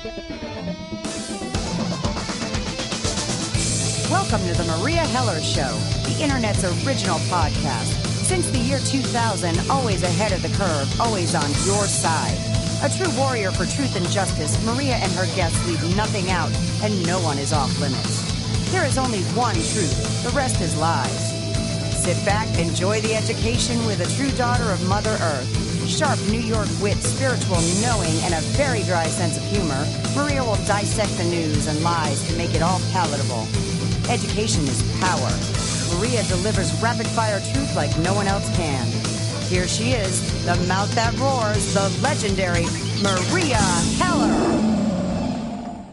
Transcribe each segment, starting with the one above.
Welcome to the Maria Heller Show, the Internet's original podcast. Since the year 2000, always ahead of the curve, always on your side. A true warrior for truth and justice, Maria and her guests leave nothing out, and no one is off limits. There is only one truth, the rest is lies. Sit back, enjoy the education with a true daughter of Mother Earth. Sharp New York wit, spiritual knowing, and a very dry sense of humor, Maria will dissect the news and lies to make it all palatable. Education is power. Maria delivers rapid-fire truth like no one else can. Here she is, the mouth that roars, the legendary Maria Heller.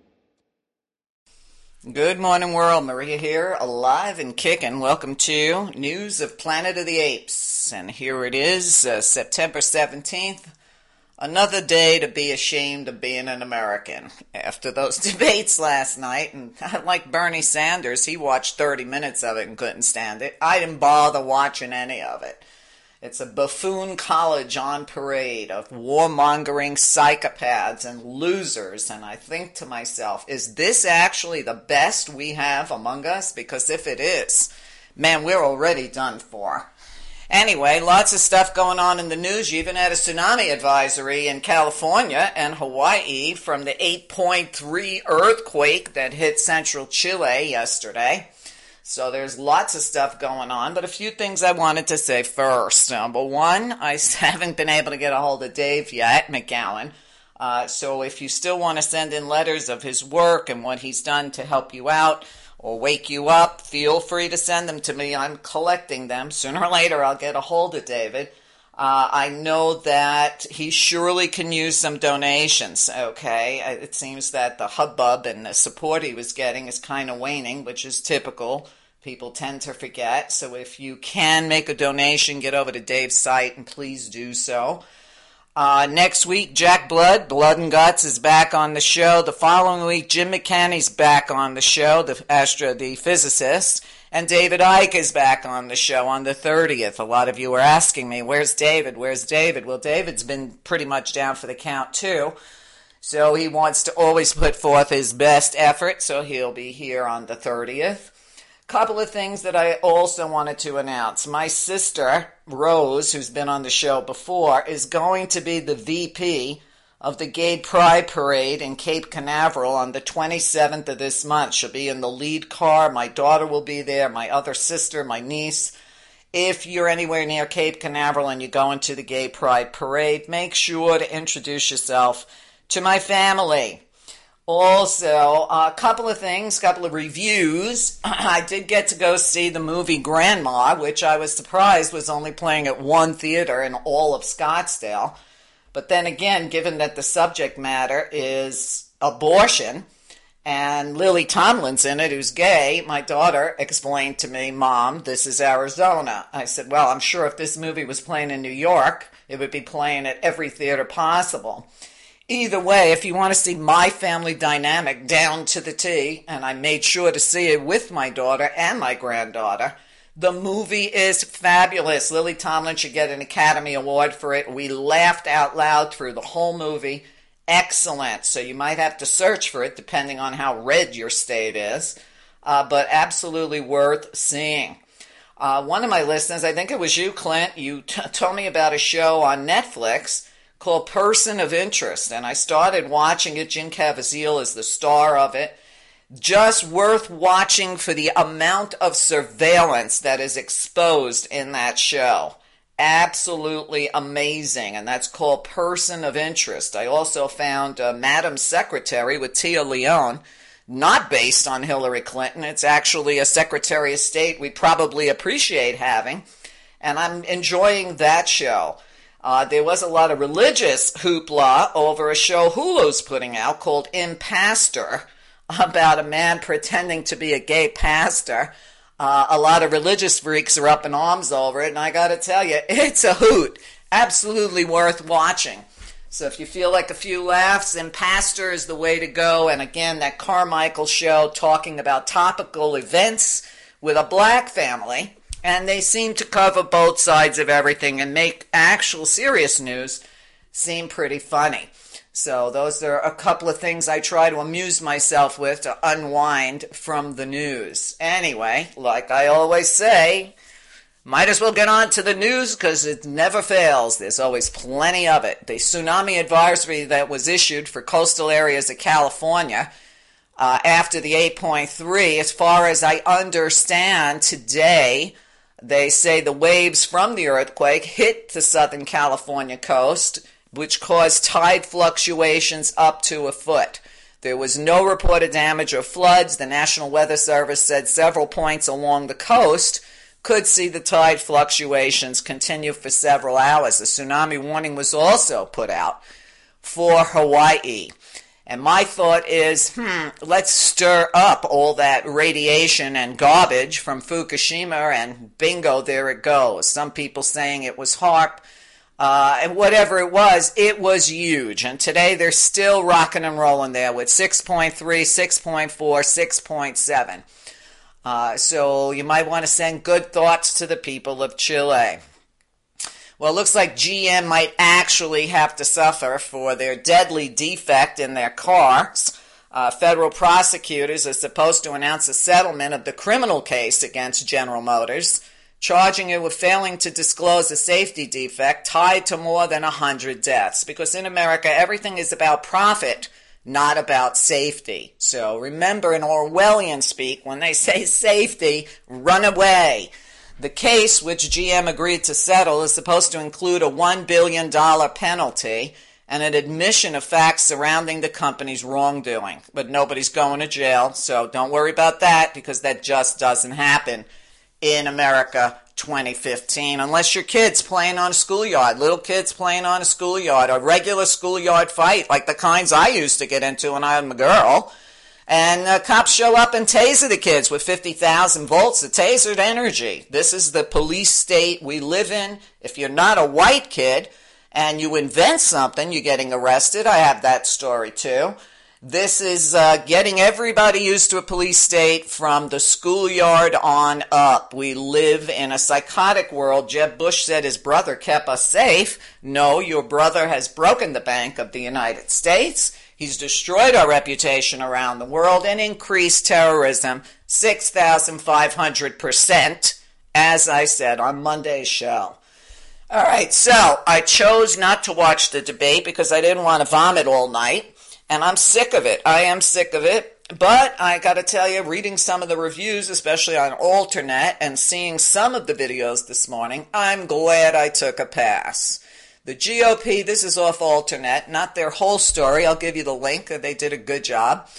Good morning, world. Maria here, alive and kicking. Welcome to News of Planet of the Apes. And here it is, September 17th. Another day to be ashamed of being an American. After those debates last night, and like Bernie Sanders, he watched 30 minutes of it and couldn't stand it. I didn't bother watching any of it. It's a buffoon college on parade of warmongering psychopaths and losers, and I think to myself, is this actually the best we have among us? Because if it is, man, we're already done for. Anyway, lots of stuff going on in the news. You even had a tsunami advisory in California and Hawaii from the 8.3 earthquake that hit central Chile yesterday. So there's lots of stuff going on, but a few things I wanted to say first. Number one, I haven't been able to get a hold of Dave yet, McGowan. So if you still want to send in letters of his work and what he's done to help you out, or wake you up, feel free to send them to me. I'm collecting them. Sooner or later, I'll get a hold of David. I know that he surely can use some donations, okay? It seems that the hubbub and the support he was getting is kind of waning, which is typical. People tend to forget. So if you can make a donation, get over to Dave's site and please do so. Next week, Jack Blood and Guts, is back on the show. The following week, Jim McCanney's back on the show, the physicist. And David Icke is back on the show on the 30th. A lot of you were asking me, where's David? Where's David? Well, David's been pretty much down for the count, too. So he wants to always put forth his best effort, so he'll be here on the 30th. Couple of things that I also wanted to announce. My sister, Rose, who's been on the show before, is going to be the VP of the Gay Pride Parade in Cape Canaveral on the 27th of this month. She'll be in the lead car. My daughter will be there, my other sister, my niece. If you're anywhere near Cape Canaveral and you're going to the Gay Pride Parade, make sure to introduce yourself to my family. Also, a couple of things, couple of reviews. I did get to go see the movie Grandma, which I was surprised was only playing at one theater in all of Scottsdale. But then again, given that the subject matter is abortion, and Lily Tomlin's in it, who's gay, my daughter explained to me, Mom, this is Arizona. I said, well, I'm sure if this movie was playing in New York, it would be playing at every theater possible. Either way, if you want to see my family dynamic down to the T, and I made sure to see it with my daughter and my granddaughter, the movie is fabulous. Lily Tomlin should get an Academy Award for it. We laughed out loud through the whole movie. Excellent. So you might have to search for it depending on how red your state is, but absolutely worth seeing. One of my listeners, I think it was you, Clint, you told me about a show on Netflix called Person of Interest, and I started watching it. Jim Caviezel is the star of it. Just worth watching for the amount of surveillance that is exposed in that show. Absolutely amazing, and that's called Person of Interest. I also found Madam Secretary with Tia Leone, not based on Hillary Clinton. It's actually a Secretary of State we probably appreciate having, and I'm enjoying that show. There was a lot of religious hoopla over a show Hulu's putting out called Impastor, about a man pretending to be a gay pastor. A lot of religious freaks are up in arms over it, and I got to tell you, it's a hoot. Absolutely worth watching. So if you feel like a few laughs, Impastor is the way to go. And again, that Carmichael show talking about topical events with a black family. And they seem to cover both sides of everything and make actual serious news seem pretty funny. So those are a couple of things I try to amuse myself with to unwind from the news. Anyway, like I always say, might as well get on to the news because it never fails. There's always plenty of it. The tsunami advisory that was issued for coastal areas of California after the 8.3, as far as I understand today, they say the waves from the earthquake hit the Southern California coast, which caused tide fluctuations up to a foot. There was no reported damage or floods. The National Weather Service said several points along the coast could see the tide fluctuations continue for several hours. A tsunami warning was also put out for Hawaii. And my thought is, let's stir up all that radiation and garbage from Fukushima, and bingo, there it goes. Some people saying it was HAARP, and whatever it was huge. And today they're still rocking and rolling there with 6.3, 6.4, 6.7. So you might want to send good thoughts to the people of Chile. Well, it looks like GM might actually have to suffer for their deadly defect in their cars. Federal prosecutors are supposed to announce a settlement of the criminal case against General Motors, charging it with failing to disclose a safety defect tied to more than 100 deaths. Because in America, everything is about profit, not about safety. So remember in Orwellian speak, when they say safety, run away. The case, which GM agreed to settle, is supposed to include a $1 billion penalty and an admission of facts surrounding the company's wrongdoing. But nobody's going to jail, so don't worry about that, because that just doesn't happen in America 2015, unless your kid's playing on a schoolyard, little kids playing on a schoolyard, a regular schoolyard fight, like the kinds I used to get into when I was a girl. And cops show up and taser the kids with 50,000 volts of tasered energy. This is the police state we live in. If you're not a white kid and you invent something, you're getting arrested. I have that story too. This is getting everybody used to a police state from the schoolyard on up. We live in a psychotic world. Jeb Bush said his brother kept us safe. No, your brother has broken the Bank of the United States. He's destroyed our reputation around the world and increased terrorism 6,500%, as I said on Monday's show. All right, so I chose not to watch the debate because I didn't want to vomit all night, and I'm sick of it. I am sick of it, but I got to tell you, reading some of the reviews, especially on Alternet, and seeing some of the videos this morning, I'm glad I took a pass. The GOP, this is off Alternet, not their whole story. I'll give you the link. They did a good job.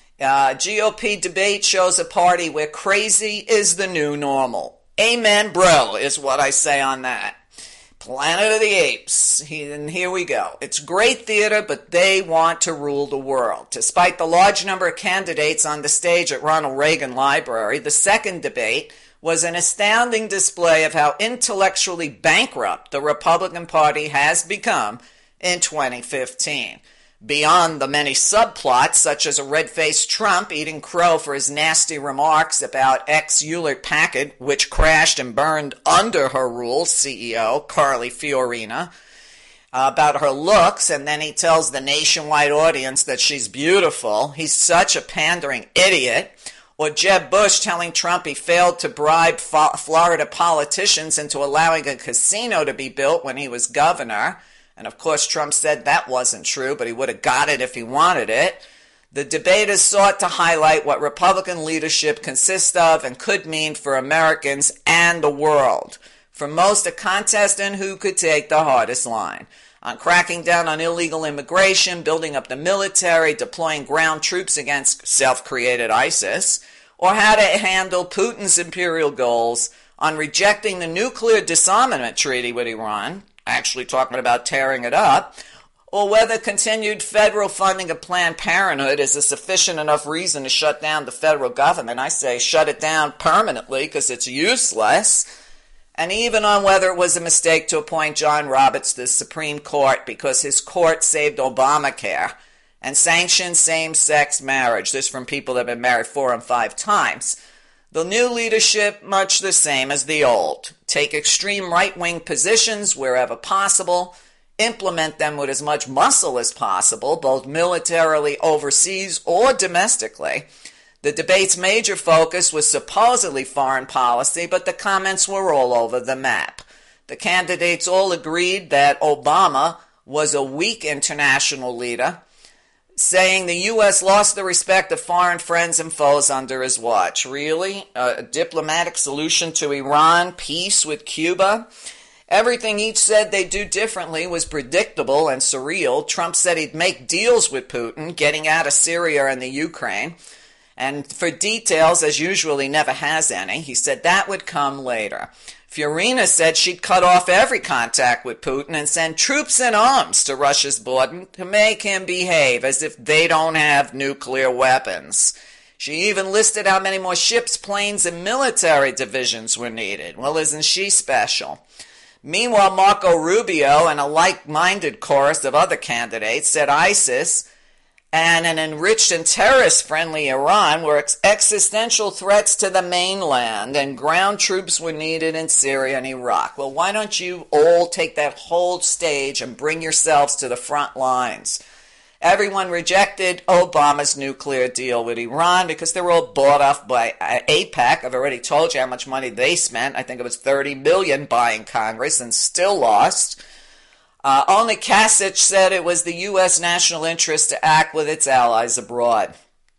GOP debate shows a party where crazy is the new normal. Amen, bro, is what I say on that. Planet of the Apes. And here we go. It's great theater, but they want to rule the world. Despite the large number of candidates on the stage at Ronald Reagan Library, the second debate was an astounding display of how intellectually bankrupt the Republican Party has become in 2015. Beyond the many subplots, such as a red-faced Trump eating crow for his nasty remarks about ex-Hewlett-Packard, which crashed and burned under her rule, CEO Carly Fiorina, about her looks, and then he tells the nationwide audience that she's beautiful. He's such a pandering idiot. Or Jeb Bush telling Trump he failed to bribe Florida politicians into allowing a casino to be built when he was governor. And of course, Trump said that wasn't true, but he would have got it if he wanted it. The debaters sought to highlight what Republican leadership consists of and could mean for Americans and the world. For most, a contest in who could take the hardest line. On cracking down on illegal immigration, building up the military, deploying ground troops against self-created ISIS, or how to handle Putin's imperial goals, on rejecting the nuclear disarmament treaty with Iran, actually talking about tearing it up, or whether continued federal funding of Planned Parenthood is a sufficient enough reason to shut down the federal government. I say shut it down permanently because it's useless. And even on whether it was a mistake to appoint John Roberts to the Supreme Court because his court saved Obamacare and sanctioned same-sex marriage. This from people that have been married 4 and 5 times. The new leadership, much the same as the old. Take extreme right-wing positions wherever possible. implement them with as much muscle as possible, both militarily overseas or domestically. The debate's major focus was supposedly foreign policy, but the comments were all over the map. The candidates all agreed that Obama was a weak international leader, saying the U.S. lost the respect of foreign friends and foes under his watch. Really? A diplomatic solution to Iran, peace with Cuba? Everything each said they'd do differently was predictable and surreal. Trump said he'd make deals with Putin, getting out of Syria and the Ukraine. And for details, as usual, he never has any. He said that would come later. Fiorina said she'd cut off every contact with Putin and send troops and arms to Russia's border to make him behave as if they don't have nuclear weapons. She even listed how many more ships, planes, and military divisions were needed. Well, isn't she special? Meanwhile, Marco Rubio and a like-minded chorus of other candidates said ISIS and an enriched and terrorist-friendly Iran were existential threats to the mainland, and ground troops were needed in Syria and Iraq. Well, why don't you all take that whole stage and bring yourselves to the front lines? Everyone rejected Obama's nuclear deal with Iran because they were all bought off by AIPAC. I've already told you how much money they spent. I think it was $30 billion buying Congress and still lost. Only Kasich said it was the U.S. national interest to act with its allies abroad.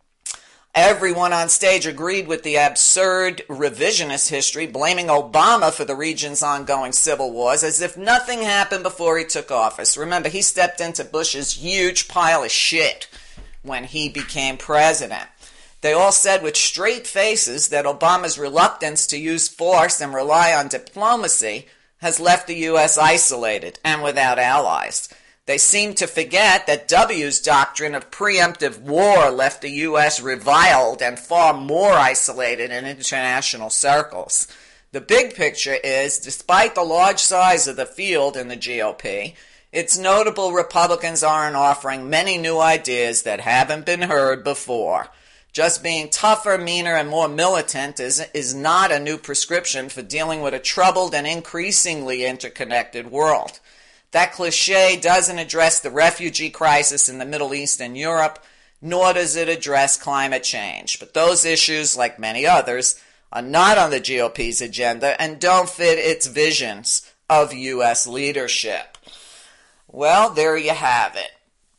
Everyone on stage agreed with the absurd revisionist history, blaming Obama for the region's ongoing civil wars as if nothing happened before he took office. Remember, he stepped into Bush's huge pile of shit when he became president. They all said with straight faces that Obama's reluctance to use force and rely on diplomacy has left the U.S. isolated and without allies. They seem to forget that W's doctrine of preemptive war left the U.S. reviled and far more isolated in international circles. The big picture is, despite the large size of the field in the GOP, it's notable Republicans aren't offering many new ideas that haven't been heard before. Just being tougher, meaner, and more militant is not a new prescription for dealing with a troubled and increasingly interconnected world. That cliche doesn't address the refugee crisis in the Middle East and Europe, nor does it address climate change. But those issues, like many others, are not on the GOP's agenda and don't fit its visions of U.S. leadership. Well, there you have it.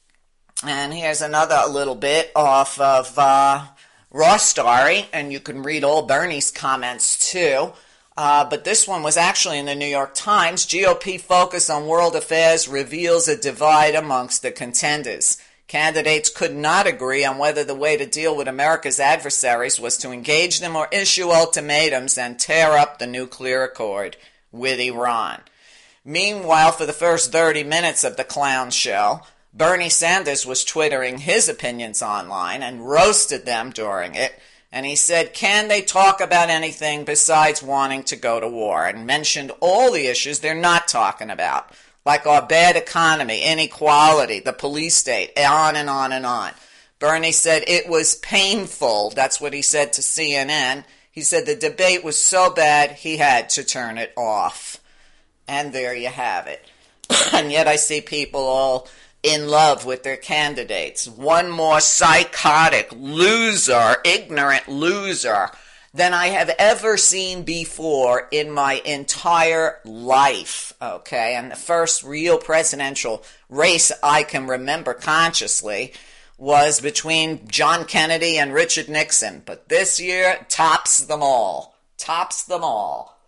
And here's another little bit off of Raw Story, and you can read all Bernie's comments too. But this one was actually in the New York Times. GOP focus on world affairs reveals a divide amongst the contenders. Candidates could not agree on whether the way to deal with America's adversaries was to engage them or issue ultimatums and tear up the nuclear accord with Iran. Meanwhile, for the first 30 minutes of the clown show, Bernie Sanders was twittering his opinions online and roasted them during it. And he said, can they talk about anything besides wanting to go to war? And mentioned all the issues they're not talking about, like our bad economy, inequality, the police state, on and on and on. Bernie said it was painful. That's what he said to CNN. He said the debate was so bad he had to turn it off. And there you have it. And yet I see people all in love with their candidates. One more psychotic loser, ignorant loser than I have ever seen before in my entire life, okay? And the first real presidential race I can remember consciously was between John Kennedy and Richard Nixon. But this year tops them all. Tops them all.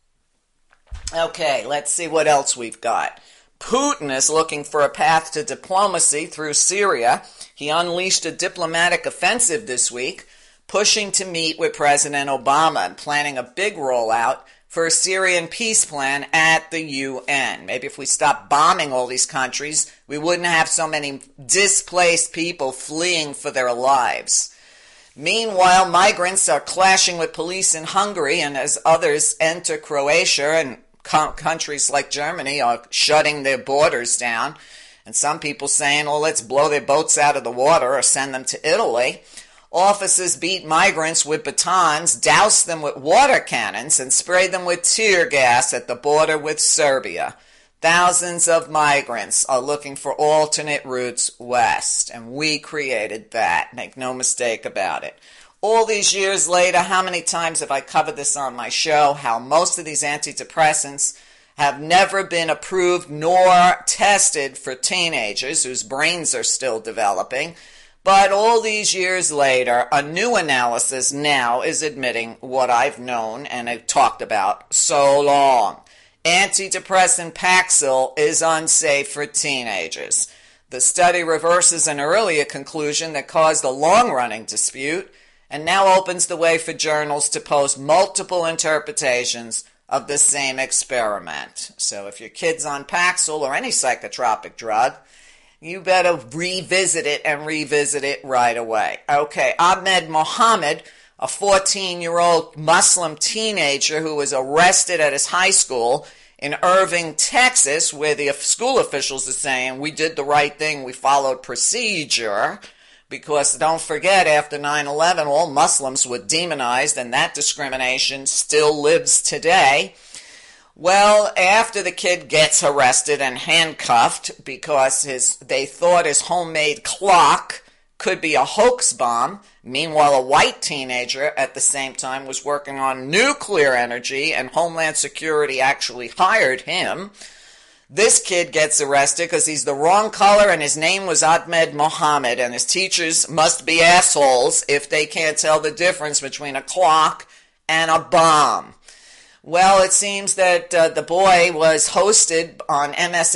Okay, let's see what else we've got. Putin is looking for a path to diplomacy through Syria. He unleashed a diplomatic offensive this week, pushing to meet with President Obama and planning a big rollout for a Syrian peace plan at the UN. Maybe if we stopped bombing all these countries, we wouldn't have so many displaced people fleeing for their lives. Meanwhile, migrants are clashing with police in Hungary, and as others enter Croatia, and countries like Germany are shutting their borders down, and some people saying, oh, let's blow their boats out of the water or send them to Italy. Officers beat migrants with batons, douse them with water cannons, and spray them with tear gas at the border with Serbia. Thousands of migrants are looking for alternate routes west, and we created that. Make no mistake about it. All these years later, how many times have I covered this on my show, how most of these antidepressants have never been approved nor tested for teenagers whose brains are still developing. But all these years later, a new analysis now is admitting what I've known and have talked about so long. Antidepressant Paxil is unsafe for teenagers. The study reverses an earlier conclusion that caused a long-running dispute and now opens the way for journals to post multiple interpretations of the same experiment. So if your kid's on Paxil or any psychotropic drug, you better revisit it and revisit it right away. Okay, Ahmed Mohammed, a 14-year-old Muslim teenager who was arrested at his high school in Irving, Texas, where the school officials are saying, we did the right thing, we followed procedure, because don't forget, after 9/11, all Muslims were demonized, and that discrimination still lives today. Well, after the kid gets arrested and handcuffed because they thought his homemade clock could be a hoax bomb, meanwhile a white teenager at the same time was working on nuclear energy and Homeland Security actually hired him. This kid gets arrested because he's the wrong color and his name was Ahmed Mohammed, and his teachers must be assholes if they can't tell the difference between a clock and a bomb. Well, it seems that the boy was hosted on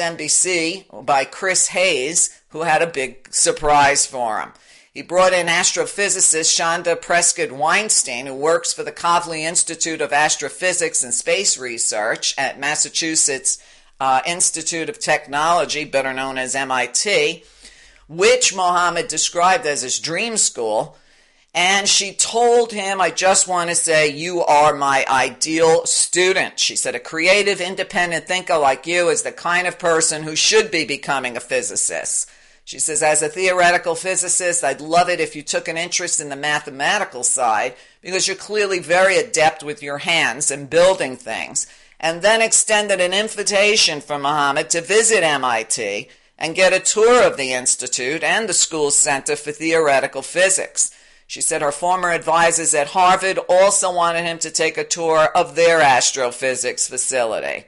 MSNBC by Chris Hayes, who had a big surprise for him. He brought in astrophysicist Shonda Prescott Weinstein, who works for the Kavli Institute of Astrophysics and Space Research at Massachusetts Institute of Technology, better known as MIT, which Mohammed described as his dream school. And she told him, I just want to say, you are my ideal student. She said, a creative, independent thinker like you is the kind of person who should be becoming a physicist. She says, as a theoretical physicist, I'd love it if you took an interest in the mathematical side because you're clearly very adept with your hands and building things. And then extended an invitation for Mohammed to visit MIT and get a tour of the institute and the school's Center for Theoretical Physics. She said her former advisors at Harvard also wanted him to take a tour of their astrophysics facility.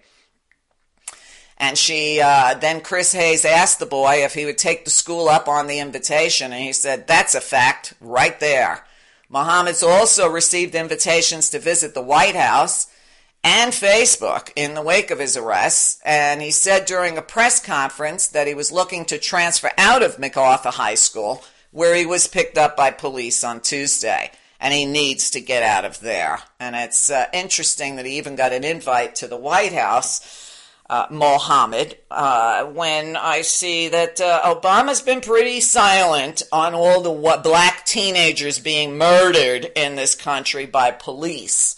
And then Chris Hayes asked the boy if he would take the school up on the invitation, and he said, that's a fact right there. Mohammed's also received invitations to visit the White House and Facebook in the wake of his arrest, and he said during a press conference that he was looking to transfer out of MacArthur High School, where he was picked up by police on Tuesday, and he needs to get out of there. And it's interesting that he even got an invite to the White House, Mohammed, when I see that Obama's been pretty silent on all the black teenagers being murdered in this country by police.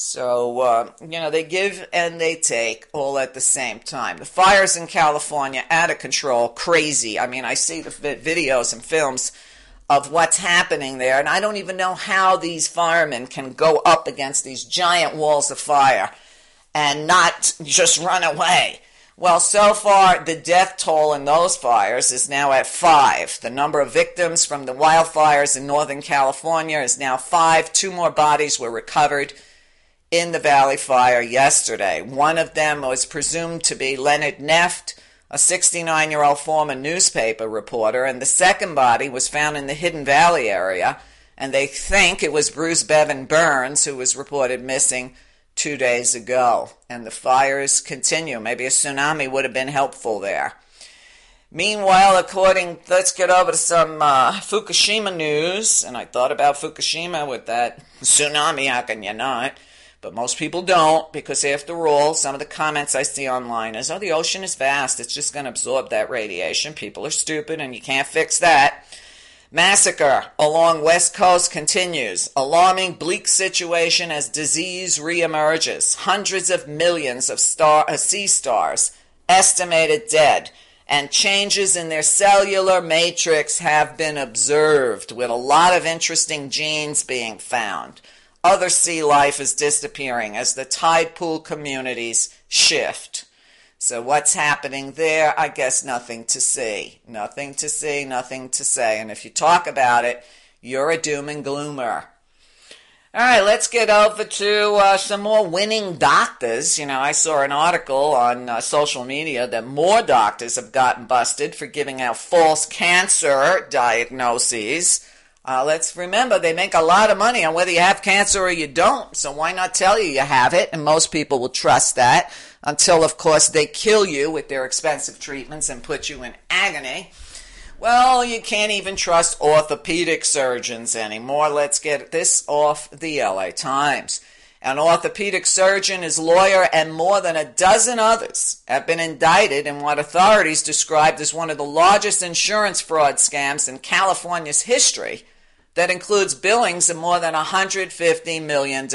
So, they give and they take all at the same time. The fires in California, out of control, crazy. I mean, I see the videos and films of what's happening there, and I don't even know how these firemen can go up against these giant walls of fire and not just run away. Well, so far, the death toll in those fires is now at 5. The number of victims from the wildfires in Northern California is now 5. 2 more bodies were recovered in the Valley Fire yesterday. One of them was presumed to be Leonard Neft, a 69-year-old former newspaper reporter, and the second body was found in the Hidden Valley area, and they think it was Bruce Bevan Burns, who was reported missing 2 days ago. And the fires continue. Maybe a tsunami would have been helpful there. Meanwhile, let's get over to some Fukushima news, and I thought about Fukushima with that tsunami, how can you not? But most people don't, because after all, some of the comments I see online is, the ocean is vast, it's just going to absorb that radiation. People are stupid and you can't fix that. Massacre along West Coast continues. Alarming bleak situation as disease reemerges. Hundreds of millions of sea stars estimated dead, and changes in their cellular matrix have been observed, with a lot of interesting genes being found. Other sea life is disappearing as the tide pool communities shift. So what's happening there? I guess nothing to see. Nothing to see, nothing to say. And if you talk about it, you're a doom and gloomer. All right, let's get over to some more winning doctors. I saw an article on social media that more doctors have gotten busted for giving out false cancer diagnoses. Let's remember, they make a lot of money on whether you have cancer or you don't, so why not tell you have it? And most people will trust that until, of course, they kill you with their expensive treatments and put you in agony. Well, you can't even trust orthopedic surgeons anymore. Let's get this off the LA Times. An orthopedic surgeon, his lawyer, and more than a dozen others have been indicted in what authorities described as one of the largest insurance fraud scams in California's history that includes billings of more than $150 million.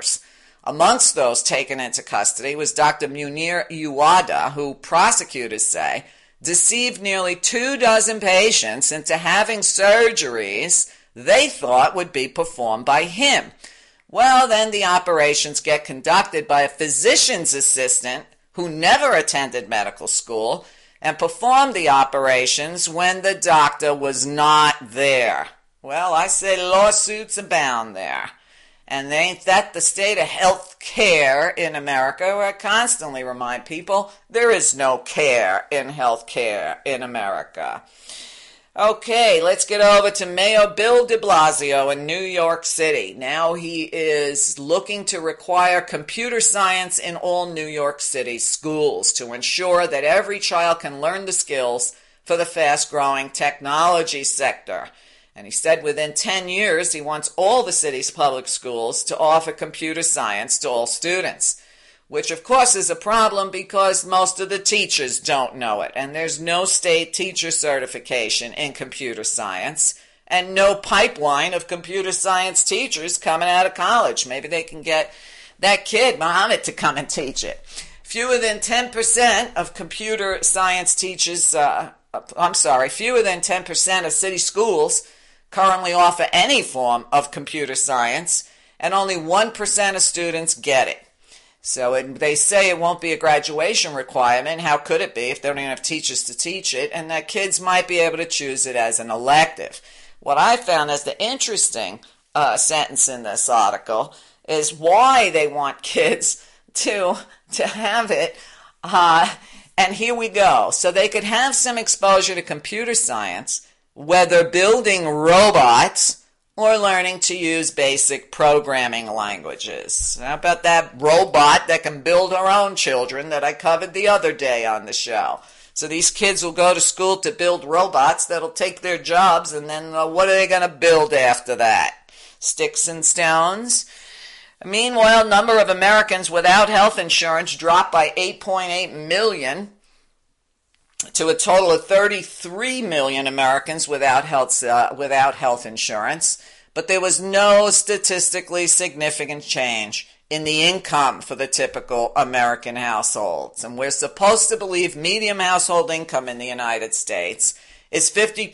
Amongst those taken into custody was Dr. Munir Uwada, who prosecutors say deceived nearly 24 patients into having surgeries they thought would be performed by him. Well, then the operations get conducted by a physician's assistant who never attended medical school and performed the operations when the doctor was not there. Well, I say lawsuits abound there. And ain't that the state of health care in America? Where I constantly remind people there is no care in health care in America. Okay, let's get over to Mayor Bill de Blasio in New York City. Now he is looking to require computer science in all New York City schools to ensure that every child can learn the skills for the fast-growing technology sector. And he said within 10 years, he wants all the city's public schools to offer computer science to all students, which of course is a problem because most of the teachers don't know it. And there's no state teacher certification in computer science and no pipeline of computer science teachers coming out of college. Maybe they can get that kid, Mohammed, to come and teach it. Fewer than 10% of computer science teachers, fewer than 10% of city schools currently offer any form of computer science, and only 1% of students get it. So they say it won't be a graduation requirement. How could it be if they don't even have teachers to teach it? And that kids might be able to choose it as an elective. What I found as the interesting sentence in this article is why they want kids to have it. And here we go. So they could have some exposure to computer science, whether building robots or learning to use basic programming languages. How about that robot that can build her own children that I covered the other day on the show? So these kids will go to school to build robots that'll take their jobs, and then what are they going to build after that? Sticks and stones? Meanwhile, number of Americans without health insurance dropped by 8.8 million to a total of 33 million Americans without health insurance, but there was no statistically significant change in the income for the typical American households. And we're supposed to believe median household income in the United States is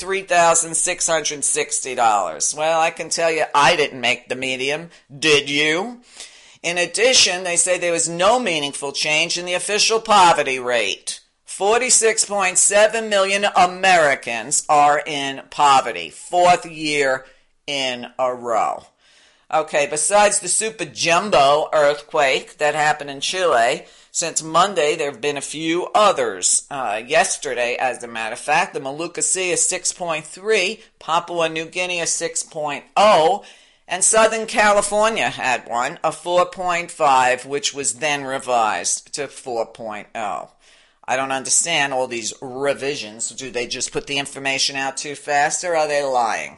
$53,660. Well, I can tell you I didn't make the median. Did you? In addition, they say there was no meaningful change in the official poverty rate. 46.7 million Americans are in poverty, fourth year in a row. Okay, besides the super jumbo earthquake that happened in Chile, since Monday there have been a few others. Yesterday, as a matter of fact, the Molucca Sea is 6.3, Papua New Guinea is 6.0, and Southern California had one, a 4.5, which was then revised to 4.0. I don't understand all these revisions. Do they just put the information out too fast, or are they lying?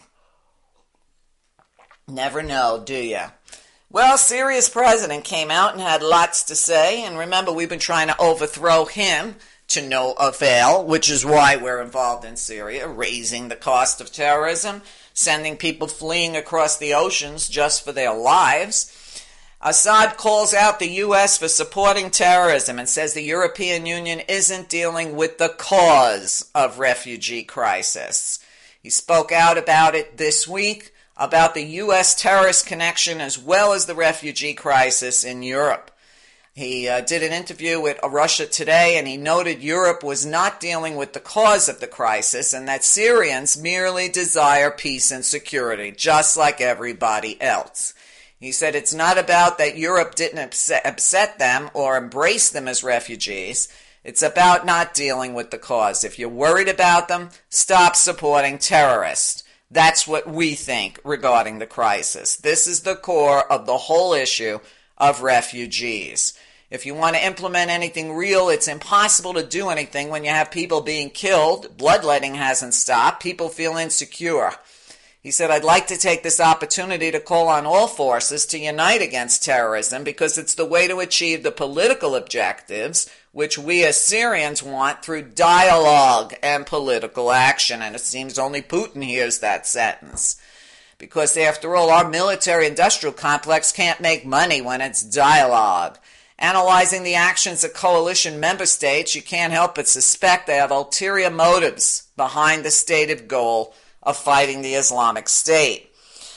Never know, do you? Well, Syria's president came out and had lots to say, and remember, we've been trying to overthrow him to no avail, which is why we're involved in Syria, raising the cost of terrorism, sending people fleeing across the oceans just for their lives. Assad calls out the U.S. for supporting terrorism and says the European Union isn't dealing with the cause of refugee crisis. He spoke out about it this week, about the U.S. terrorist connection as well as the refugee crisis in Europe. He did an interview with Russia Today, and he noted Europe was not dealing with the cause of the crisis and that Syrians merely desire peace and security, just like everybody else. He said it's not about that Europe didn't upset them or embrace them as refugees. It's about not dealing with the cause. If you're worried about them, stop supporting terrorists. That's what we think regarding the crisis. This is the core of the whole issue of refugees. If you want to implement anything real, it's impossible to do anything when you have people being killed, bloodletting hasn't stopped, people feel insecure. He said, I'd like to take this opportunity to call on all forces to unite against terrorism because it's the way to achieve the political objectives which we as Syrians want through dialogue and political action. And it seems only Putin hears that sentence. Because after all, our military-industrial complex can't make money when it's dialogue. Analyzing the actions of coalition member states, you can't help but suspect they have ulterior motives behind the stated goal of fighting the Islamic State.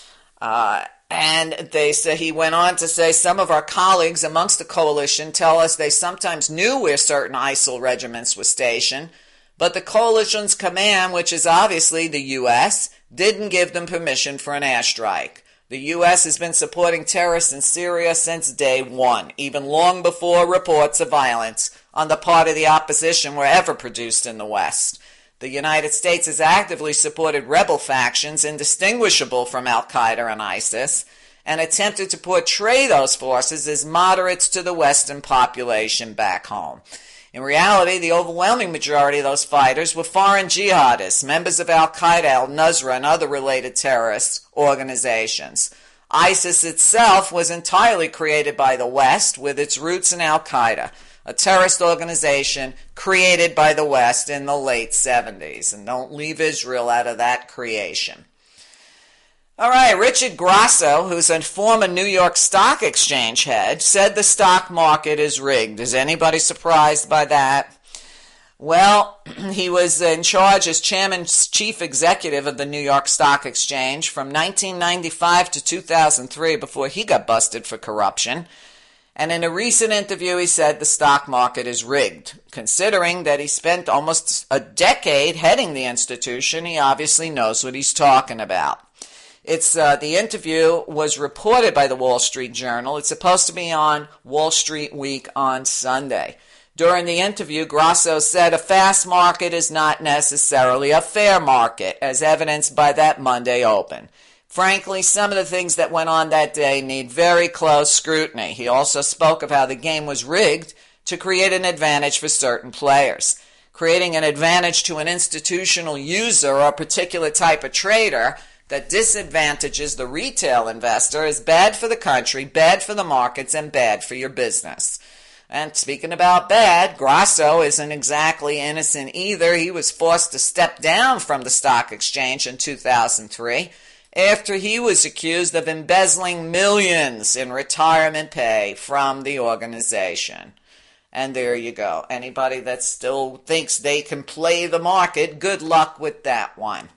And he went on to say, some of our colleagues amongst the coalition tell us they sometimes knew where certain ISIL regiments were stationed, but the coalition's command, which is obviously the U.S., didn't give them permission for an airstrike. The U.S. has been supporting terrorists in Syria since day one, even long before reports of violence on the part of the opposition were ever produced in the West. The United States has actively supported rebel factions indistinguishable from al-Qaeda and ISIS and attempted to portray those forces as moderates to the Western population back home. In reality, the overwhelming majority of those fighters were foreign jihadists, members of al-Qaeda, al-Nusra, and other related terrorist organizations. ISIS itself was entirely created by the West with its roots in al-Qaeda, a terrorist organization created by the West in the late 70s. And don't leave Israel out of that creation. All right, Richard Grasso, who's a former New York Stock Exchange head, said the stock market is rigged. Is anybody surprised by that? Well, he was in charge as chairman, chief executive of the New York Stock Exchange from 1995 to 2003 before he got busted for corruption. And in a recent interview, he said the stock market is rigged. Considering that he spent almost a decade heading the institution, he obviously knows what he's talking about. The interview was reported by the Wall Street Journal. It's supposed to be on Wall Street Week on Sunday. During the interview, Grasso said a fast market is not necessarily a fair market, as evidenced by that Monday open. Frankly, some of the things that went on that day need very close scrutiny. He also spoke of how the game was rigged to create an advantage for certain players. Creating an advantage to an institutional user or a particular type of trader that disadvantages the retail investor is bad for the country, bad for the markets, and bad for your business. And speaking about bad, Grasso isn't exactly innocent either. He was forced to step down from the stock exchange in 2003 after he was accused of embezzling millions in retirement pay from the organization. And there you go. Anybody that still thinks they can play the market, good luck with that one.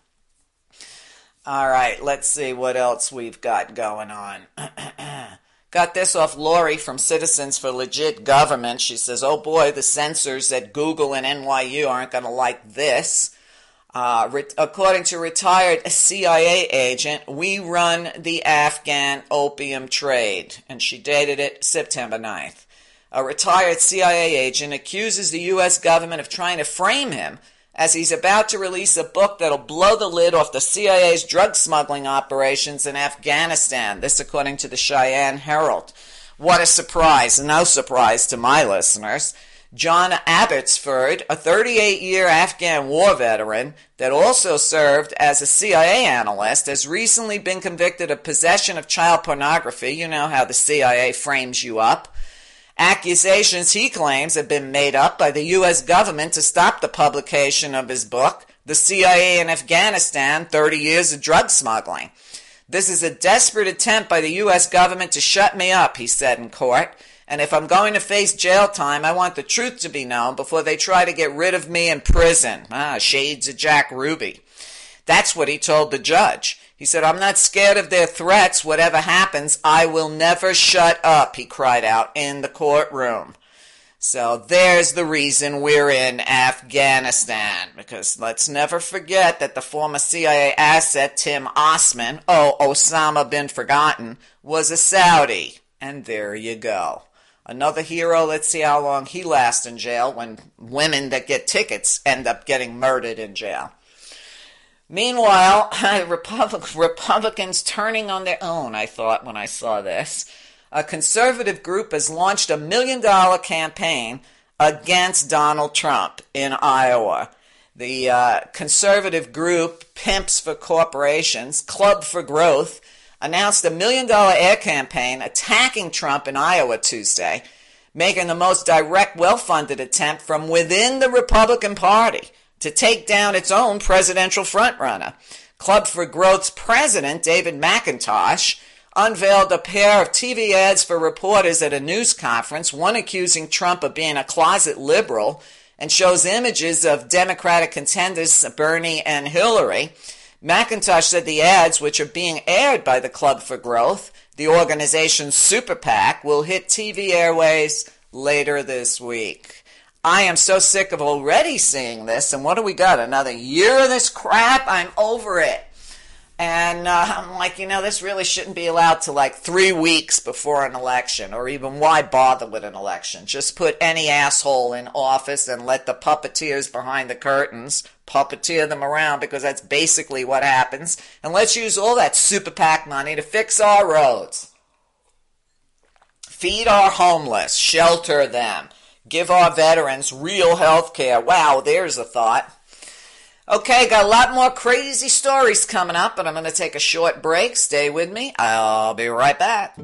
All right, let's see what else we've got going on. Got this off Lori from Citizens for Legit Government. She says, oh boy, the censors at Google and NYU aren't going to like this. According to retired CIA agent, we run the Afghan opium trade. And she dated it September 9th. A retired CIA agent accuses the U.S. government of trying to frame him as he's about to release a book that'll blow the lid off the CIA's drug smuggling operations in Afghanistan. This according to the Cheyenne Herald. What a surprise. No surprise to my listeners. John Abbotsford, a 38-year Afghan war veteran that also served as a CIA analyst, has recently been convicted of possession of child pornography. You know how the CIA frames you up. Accusations, he claims, have been made up by the U.S. government to stop the publication of his book, The CIA in Afghanistan, 30 Years of Drug Smuggling. This is a desperate attempt by the U.S. government to shut me up, he said in court. And if I'm going to face jail time, I want the truth to be known before they try to get rid of me in prison. Shades of Jack Ruby. That's what he told the judge. He said, "I'm not scared of their threats. Whatever happens, I will never shut up," he cried out in the courtroom. So there's the reason we're in Afghanistan, because let's never forget that the former CIA asset Tim Osman, Osama bin Forgotten, was a Saudi. And there you go. Another hero, let's see how long he lasts in jail when women that get tickets end up getting murdered in jail. Meanwhile, Republicans turning on their own, I thought when I saw this. A conservative group has launched $1 million campaign against Donald Trump in Iowa. The conservative group Pimps for Corporations, Club for Growth, announced $1 million ad campaign attacking Trump in Iowa Tuesday, making the most direct, well-funded attempt from within the Republican Party to take down its own presidential frontrunner. Club for Growth's president, David McIntosh, unveiled a pair of TV ads for reporters at a news conference, one accusing Trump of being a closet liberal, and shows images of Democratic contenders Bernie and Hillary. McIntosh said the ads, which are being aired by the Club for Growth, the organization's super PAC, will hit TV airways later this week. I am so sick of already seeing this, and what do we got? Another year of this crap? I'm over it. And I'm like, this really shouldn't be allowed to 3 weeks before an election, or even why bother with an election? Just put any asshole in office and let the puppeteers behind the curtains puppeteer them around, because that's basically what happens. And let's use all that super PAC money to fix our roads, feed our homeless, shelter them, give our veterans real health care. Wow, there's a thought. Okay, got a lot more crazy stories coming up, but I'm going to take a short break. Stay with me. I'll be right back.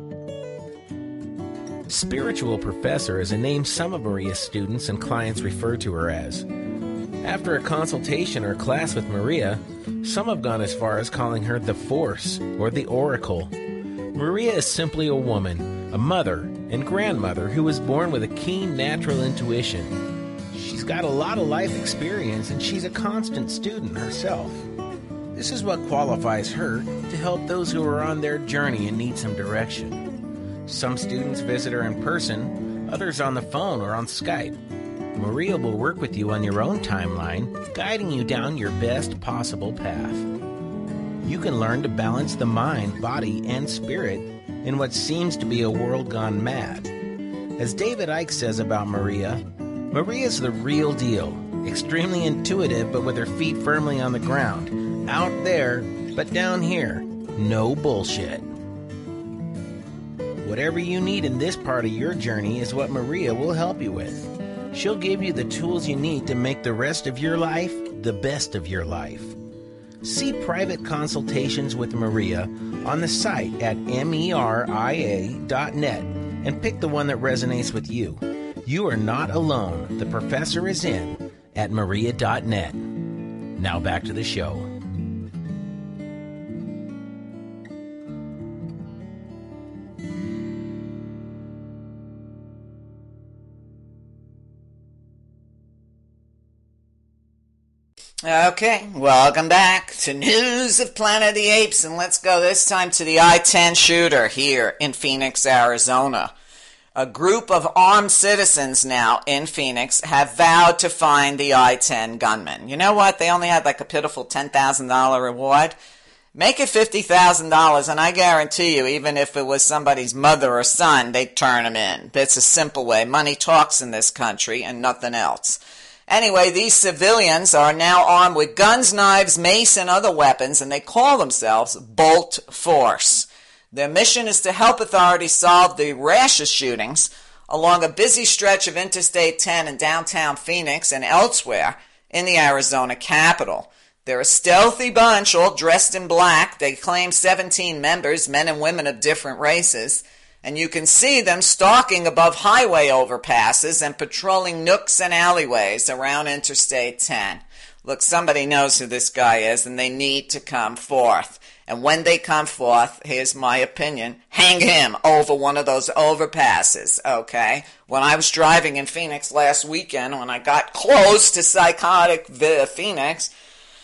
Spiritual professor is a name some of Maria's students and clients refer to her as. After a consultation or class with Maria, some have gone as far as calling her the Force or the Oracle. Maria is simply a woman, a mother and grandmother who was born with a keen natural intuition. She's got a lot of life experience, and she's a constant student herself. This is what qualifies her to help those who are on their journey and need some direction. Some students visit her in person, others on the phone or on Skype. Maria will work with you on your own timeline, guiding you down your best possible path. You can learn to balance the mind, body, and spirit in what seems to be a world gone mad. As David Icke says about Maria, Maria's the real deal, extremely intuitive but with her feet firmly on the ground. Out there, but down here, no bullshit. Whatever you need in this part of your journey is what Maria will help you with. She'll give you the tools you need to make the rest of your life the best of your life. See private consultations with Maria on the site at meria.net and pick the one that resonates with you. You are not alone. The professor is in at meria.net. Now back to the show. Okay, welcome back to News of Planet of the Apes, and let's go this time to the I-10 shooter here in Phoenix, Arizona. A group of armed citizens now in Phoenix have vowed to find the I-10 gunman. You know what? They only had a pitiful $10,000 reward. Make it $50,000, and I guarantee you, even if it was somebody's mother or son, they'd turn him in. That's a simple way. Money talks in this country and nothing else. Anyway, these civilians are now armed with guns, knives, mace, and other weapons, and they call themselves Bolt Force. Their mission is to help authorities solve the rash of shootings along a busy stretch of Interstate 10 in downtown Phoenix and elsewhere in the Arizona capital. They're a stealthy bunch, all dressed in black. They claim 17 members, men and women of different races. And you can see them stalking above highway overpasses and patrolling nooks and alleyways around Interstate 10. Look, somebody knows who this guy is, and they need to come forth. And when they come forth, here's my opinion, hang him over one of those overpasses, okay? When I was driving in Phoenix last weekend, when I got close to psychotic Phoenix,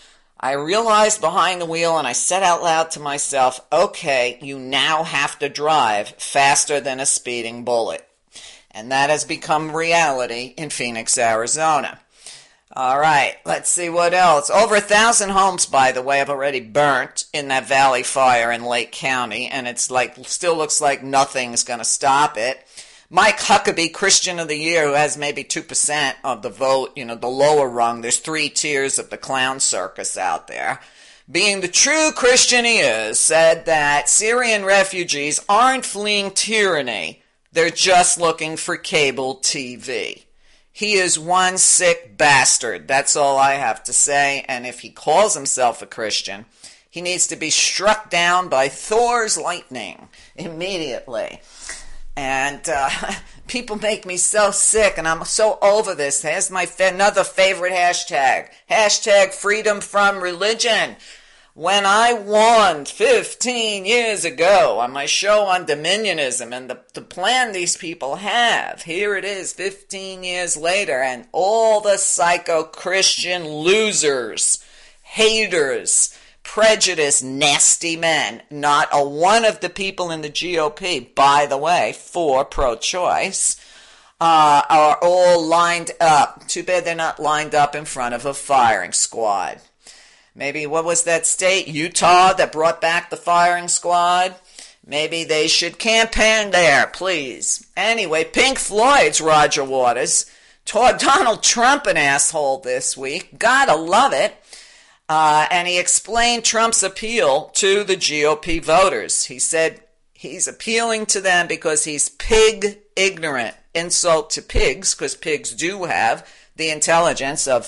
I realized behind the wheel and I said out loud to myself, okay, you now have to drive faster than a speeding bullet. And that has become reality in Phoenix, Arizona. All right, let's see what else. Over 1,000 homes, by the way, have already burnt in that Valley Fire in Lake County, and it's still looks like nothing's going to stop it. Mike Huckabee, Christian of the Year, who has maybe 2% of the vote, the lower rung. There's 3 tiers of the clown circus out there. Being the true Christian he is, said that Syrian refugees aren't fleeing tyranny. They're just looking for cable TV. He is one sick bastard. That's all I have to say. And if he calls himself a Christian, he needs to be struck down by Thor's lightning immediately. And people make me so sick, and I'm so over this. Here's my another favorite hashtag. Hashtag freedom from religion. When I warned 15 years ago on my show on Dominionism and the plan these people have, here it is 15 years later, and all the psycho-Christian losers, haters, prejudiced, nasty men, not a one of the people in the GOP, by the way, for pro-choice, are all lined up. Too bad they're not lined up in front of a firing squad. Maybe, what was that state, Utah, that brought back the firing squad? Maybe they should campaign there, please. Anyway, Pink Floyd's Roger Waters taught Donald Trump an asshole this week. Gotta love it. And he explained Trump's appeal to the GOP voters. He said he's appealing to them because he's pig ignorant. Insult to pigs, because pigs do have the intelligence of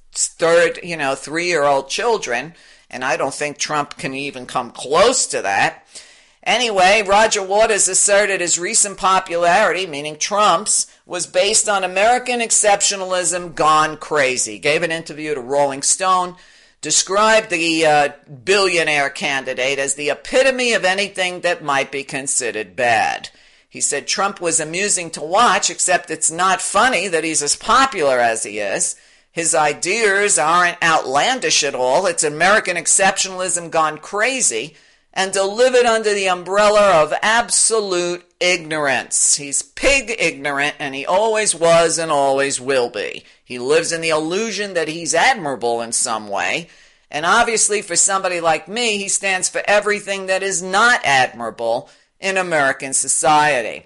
3-year-old children, and I don't think Trump can even come close to that. Anyway, Roger Waters asserted his recent popularity, meaning Trump's, was based on American exceptionalism gone crazy. Gave an interview to Rolling Stone, described the billionaire candidate as the epitome of anything that might be considered bad. He said Trump was amusing to watch, except it's not funny that he's as popular as he is. His ideas aren't outlandish at all. It's American exceptionalism gone crazy and delivered under the umbrella of absolute ignorance. He's pig ignorant, and he always was and always will be. He lives in the illusion that he's admirable in some way, and obviously for somebody like me, he stands for everything that is not admirable in American society.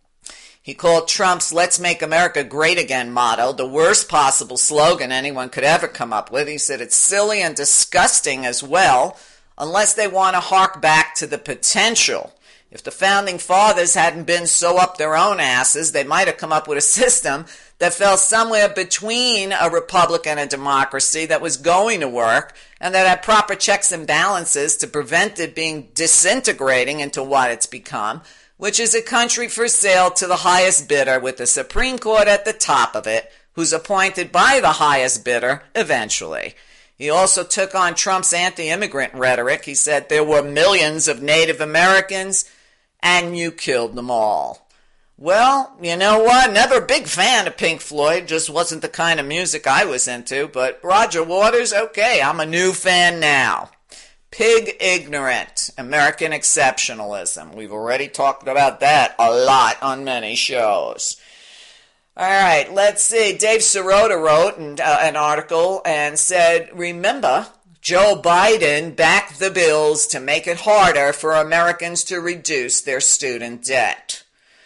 He called Trump's "Let's Make America Great Again" motto the worst possible slogan anyone could ever come up with. He said it's silly and disgusting as well, unless they want to hark back to the potential. If the founding fathers hadn't been so up their own asses, they might have come up with a system that fell somewhere between a republic and a democracy that was going to work and that had proper checks and balances to prevent it being disintegrating into what it's become, which is a country for sale to the highest bidder with the Supreme Court at the top of it, who's appointed by the highest bidder eventually. He also took on Trump's anti-immigrant rhetoric. He said there were millions of Native Americans and you killed them all. Well, you know what? Never a big fan of Pink Floyd. Just wasn't the kind of music I was into. But Roger Waters, okay, I'm a new fan now. Pig ignorant, American exceptionalism. We've already talked about that a lot on many shows. All right, let's see. Dave Sirota wrote an article and said, remember, Joe Biden backed the bills to make it harder for Americans to reduce their student debt.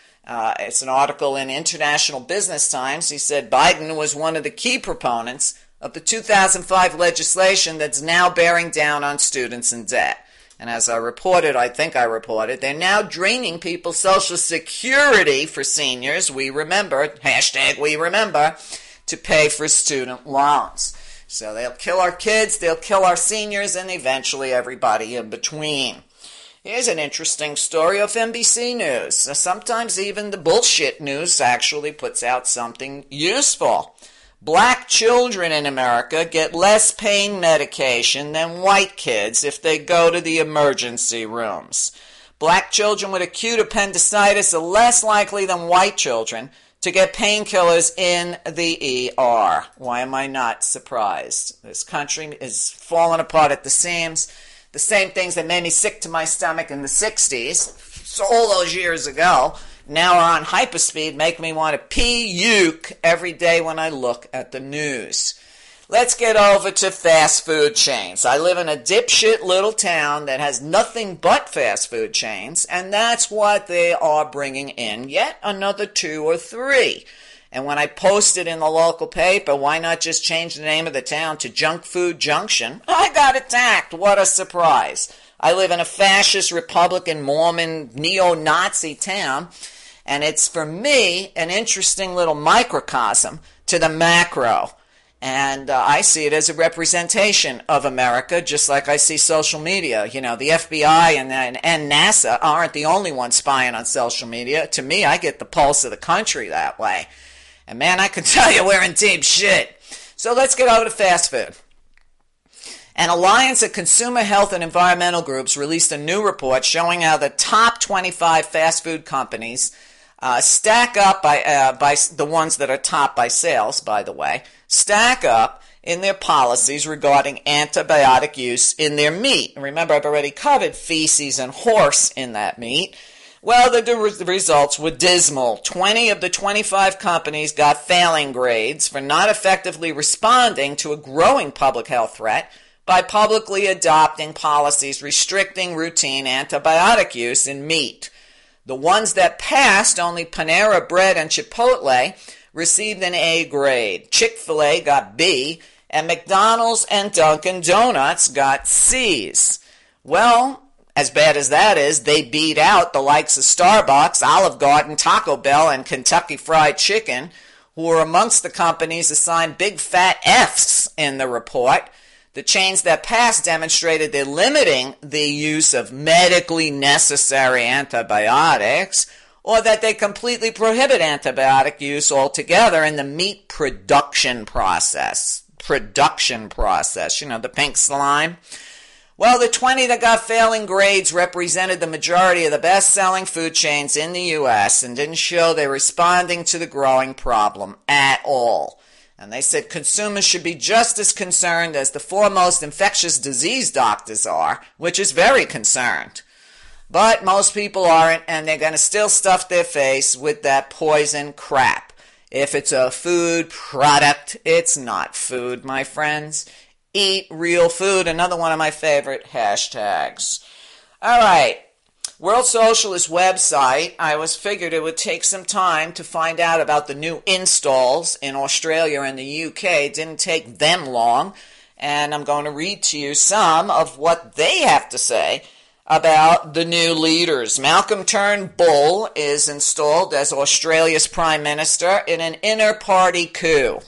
It's an article in International Business Times. He said Biden was one of the key proponents of the 2005 legislation that's now bearing down on students in debt. And as I think I reported, they're now draining people's Social Security for seniors, we remember, hashtag we remember, to pay for student loans. So they'll kill our kids, they'll kill our seniors, and eventually everybody in between. Here's an interesting story of NBC News. Sometimes even the bullshit news actually puts out something useful. Black children in America get less pain medication than white kids if they go to the emergency rooms. Black children with acute appendicitis are less likely than white children to get painkillers in the ER. Why am I not surprised? This country is falling apart at the seams. The same things that made me sick to my stomach in the 60s, so all those years ago, now are on hyperspeed, make me want to puke every day when I look at the news. Let's get over to fast food chains. I live in a dipshit little town that has nothing but fast food chains, and that's what they are bringing in, yet another 2 or 3. And when I posted in the local paper, why not just change the name of the town to Junk Food Junction, I got attacked. What a surprise. I live in a fascist, Republican, Mormon, neo-Nazi town, and it's, for me, an interesting little microcosm to the macro. And I see it as a representation of America, just like I see social media. You know, the FBI and NASA aren't the only ones spying on social media. To me, I get the pulse of the country that way. And man, I can tell you we're in deep shit. So let's get over to fast food. An alliance of consumer health and environmental groups released a new report showing how the top 25 fast food companies stack up by the ones that are top by sales, by the way, stack up in their policies regarding antibiotic use in their meat. And remember, I've already covered feces and horse in that meat. Well, the results were dismal. 20 of the 25 companies got failing grades for not effectively responding to a growing public health threat by publicly adopting policies restricting routine antibiotic use in meat. The ones that passed, only Panera Bread and Chipotle, received an A grade. Chick-fil-A got B, and McDonald's and Dunkin' Donuts got C's. Well, as bad as that is, they beat out the likes of Starbucks, Olive Garden, Taco Bell, and Kentucky Fried Chicken, who were amongst the companies assigned big fat F's in the report. The chains that passed demonstrated they're limiting the use of medically necessary antibiotics, or that they completely prohibit antibiotic use altogether in the meat production process. You know, the pink slime. Well, the 20 that got failing grades represented the majority of the best-selling food chains in the U.S. and didn't show they're responding to the growing problem at all. And they said consumers should be just as concerned as the foremost infectious disease doctors are, which is very concerned. But most people aren't, and they're going to still stuff their face with that poison crap. If it's a food product, it's not food, my friends. Eat real food, another one of my favorite hashtags. All right. World Socialist website, I figured it would take some time to find out about the new installs in Australia and the UK. It didn't take them long, and I'm going to read to you some of what they have to say about the new leaders. Malcolm Turnbull is installed as Australia's Prime Minister in an inter-party coup.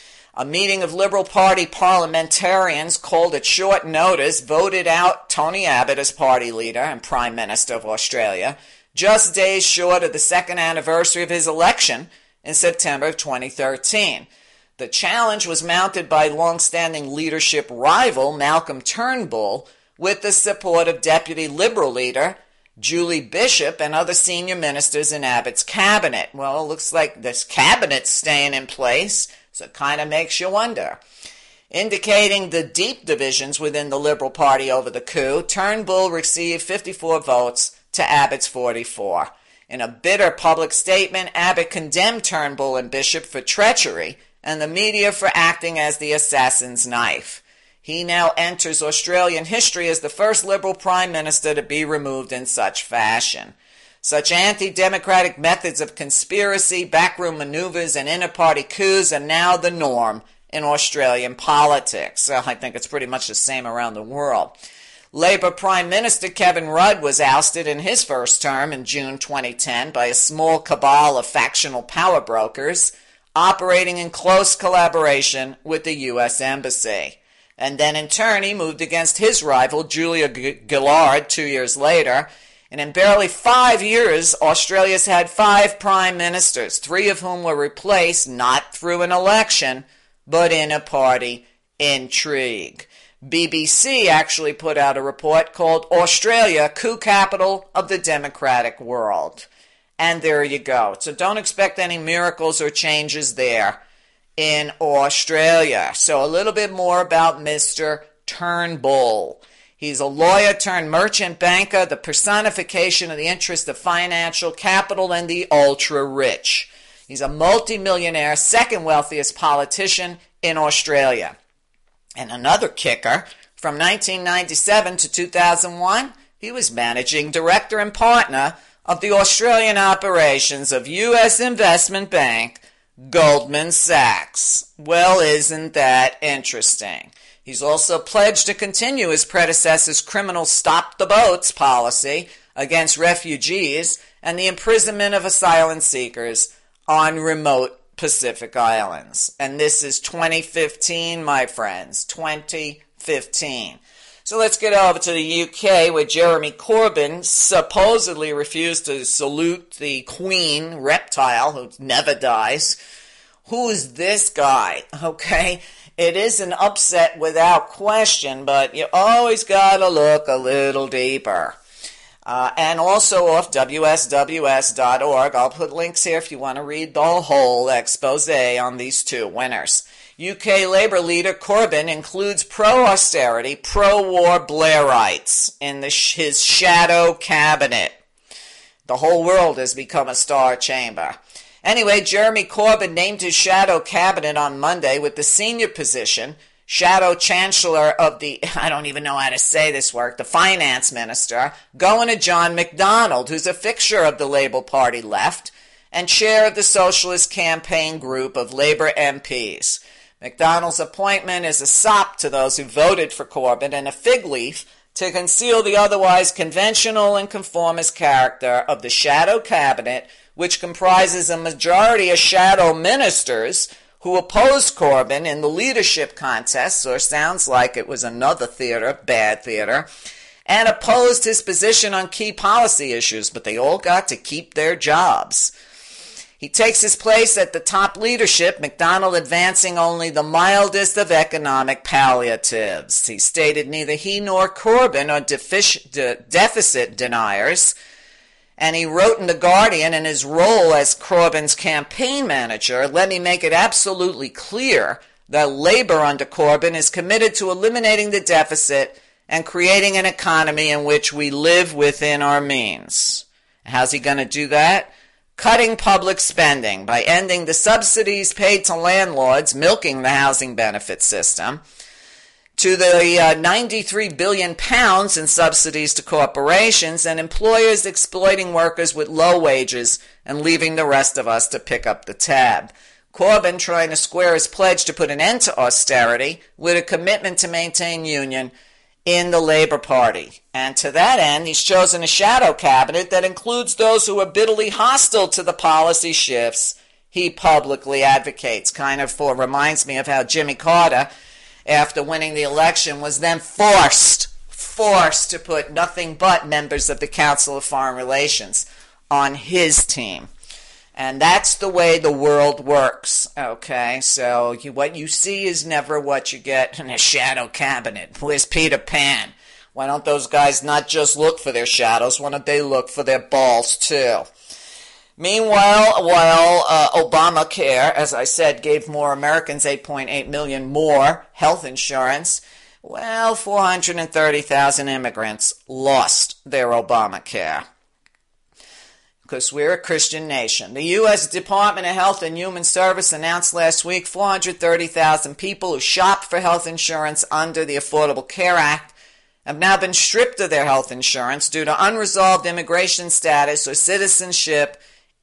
A meeting of Liberal Party parliamentarians called at short notice voted out Tony Abbott as party leader and Prime Minister of Australia, just days short of the second anniversary of his election in September of 2013. The challenge was mounted by long-standing leadership rival Malcolm Turnbull with the support of Deputy Liberal leader Julie Bishop and other senior ministers in Abbott's cabinet. Well, it looks like this cabinet's staying in place, so it kind of makes you wonder. Indicating the deep divisions within the Liberal Party over the coup, Turnbull received 54 votes to Abbott's 44. In a bitter public statement, Abbott condemned Turnbull and Bishop for treachery and the media for acting as the assassin's knife. He now enters Australian history as the first Liberal Prime Minister to be removed in such fashion. Such anti-democratic methods of conspiracy, backroom maneuvers, and inter-party coups are now the norm in Australian politics. So I think it's pretty much the same around the world. Labour Prime Minister Kevin Rudd was ousted in his first term in June 2010 by a small cabal of factional power brokers operating in close collaboration with the U.S. Embassy. And then in turn he moved against his rival Julia Gillard 2 years later. And in barely 5 years, Australia's had 5 prime ministers, 3 of whom were replaced not through an election, but in a party intrigue. BBC actually put out a report called Australia, Coup Capital of the Democratic World. And there you go. So don't expect any miracles or changes there in Australia. So a little bit more about Mr. Turnbull. He's a lawyer turned merchant banker, the personification of the interest of financial capital and the ultra-rich. He's a multimillionaire, second wealthiest politician in Australia. And another kicker, from 1997 to 2001, he was managing director and partner of the Australian operations of U.S. investment bank Goldman Sachs. Well, isn't that interesting? He's also pledged to continue his predecessor's criminal stop the boats policy against refugees and the imprisonment of asylum seekers on remote Pacific islands. And this is 2015, my friends, 2015. So let's get over to the UK, where Jeremy Corbyn supposedly refused to salute the Queen reptile who never dies. Who is this guy? Okay, it is an upset without question, but you always gotta look a little deeper. And also off WSWS.org, I'll put links here if you want to read the whole expose on these two winners. UK Labour leader Corbyn includes pro-austerity, pro-war Blairites in his shadow cabinet. The whole world has become a star chamber. Anyway, Jeremy Corbyn named his shadow cabinet on Monday with the senior position, shadow chancellor of the, I don't even know how to say this word, the finance minister, going to John McDonnell, who's a fixture of the Labour Party left and chair of the Socialist Campaign Group of Labour MPs. McDonnell's appointment is a sop to those who voted for Corbyn and a fig leaf to conceal the otherwise conventional and conformist character of the shadow cabinet, which comprises a majority of shadow ministers who opposed Corbyn in the leadership contest, or sounds like it was another theater, bad theater, and opposed his position on key policy issues, but they all got to keep their jobs. He takes his place at the top leadership, McDonnell advancing only the mildest of economic palliatives. He stated neither he nor Corbyn are deficit deniers, and he wrote in The Guardian in his role as Corbyn's campaign manager, let me make it absolutely clear that Labour under Corbyn is committed to eliminating the deficit and creating an economy in which we live within our means. How's he going to do that? Cutting public spending by ending the subsidies paid to landlords, milking the housing benefit system, to the 93 billion pounds in subsidies to corporations, and employers exploiting workers with low wages and leaving the rest of us to pick up the tab. Corbyn trying to square his pledge to put an end to austerity with a commitment to maintain union in the Labour Party. And to that end, he's chosen a shadow cabinet that includes those who are bitterly hostile to the policy shifts he publicly advocates. Kind of reminds me of how Jimmy Carter, after winning the election, was then forced to put nothing but members of the Council of Foreign Relations on his team. And that's the way the world works, okay? So what you see is never what you get in a shadow cabinet. Where's Peter Pan? Why don't those guys not just look for their shadows? Why don't they look for their balls too? Meanwhile, while Obamacare, as I said, gave more Americans 8.8 million more health insurance, well, 430,000 immigrants lost their Obamacare. Because we're a Christian nation. The U.S. Department of Health and Human Service announced last week 430,000 people who shopped for health insurance under the Affordable Care Act have now been stripped of their health insurance due to unresolved immigration status or citizenship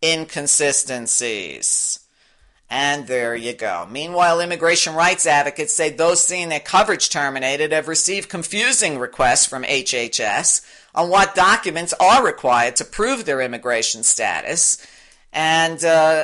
inconsistencies. And there you go. Meanwhile, immigration rights advocates say those seeing their coverage terminated have received confusing requests from HHS on what documents are required to prove their immigration status. And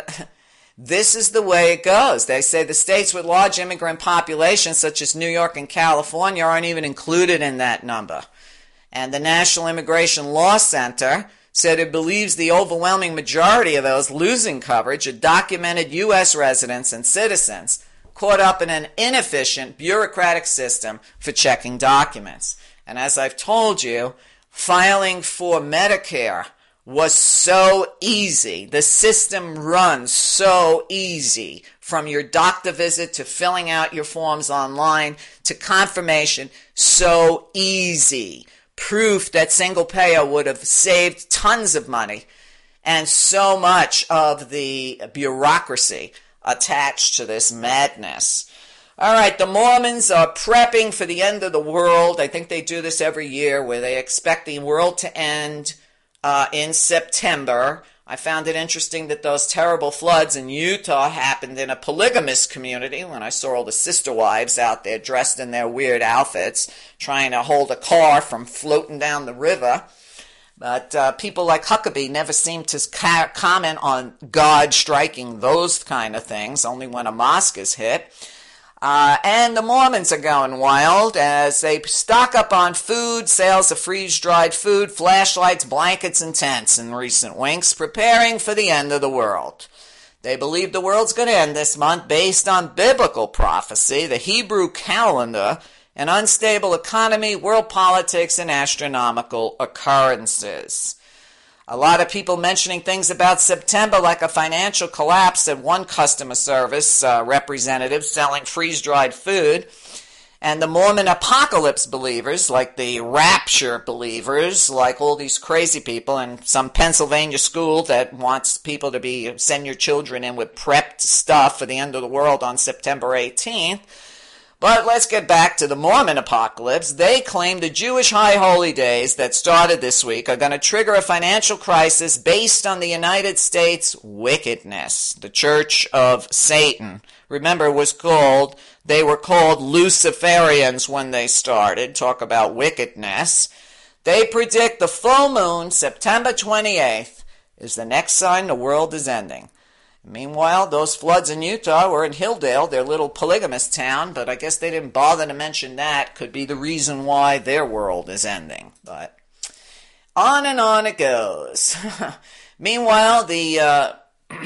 this is the way it goes. They say the states with large immigrant populations, such as New York and California, aren't even included in that number. And the National Immigration Law Center said it believes the overwhelming majority of those losing coverage are documented U.S. residents and citizens caught up in an inefficient bureaucratic system for checking documents. And as I've told you, filing for Medicare was so easy. The system runs so easy, from your doctor visit to filling out your forms online to confirmation, so easy. Proof that single payer would have saved tons of money and so much of the bureaucracy attached to this madness. All right, the Mormons are prepping for the end of the world. I think they do this every year, where they expect the world to end in September. I found it interesting that those terrible floods in Utah happened in a polygamous community, when I saw all the sister wives out there dressed in their weird outfits trying to hold a car from floating down the river. But people like Huckabee never seem to comment on God striking those kind of things, only when a mosque is hit. And the Mormons are going wild as they stock up on food, sales of freeze-dried food, flashlights, blankets, and tents in recent weeks, preparing for the end of the world. They believe the world's going to end this month based on biblical prophecy, the Hebrew calendar, an unstable economy, world politics, and astronomical occurrences. A lot of people mentioning things about September, like a financial collapse at one customer service representative selling freeze-dried food. And the Mormon apocalypse believers, like the rapture believers, like all these crazy people in some Pennsylvania school that wants people to send your children in with prepped stuff for the end of the world on September 18th. But let's get back to the Mormon apocalypse. They claim the Jewish high holy days that started this week are going to trigger a financial crisis based on the United States wickedness. The Church of Satan, remember, they were called Luciferians when they started. Talk about wickedness. They predict the full moon, September 28th, is the next sign the world is ending. Meanwhile, those floods in Utah were in Hilldale, their little polygamous town, but I guess they didn't bother to mention that. Could be the reason why their world is ending. But on and on it goes. Meanwhile, the